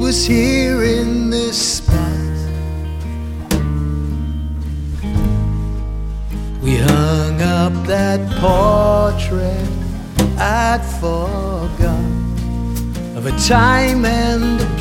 was here in this spot. We hung up that portrait I'd forgot, of a time and a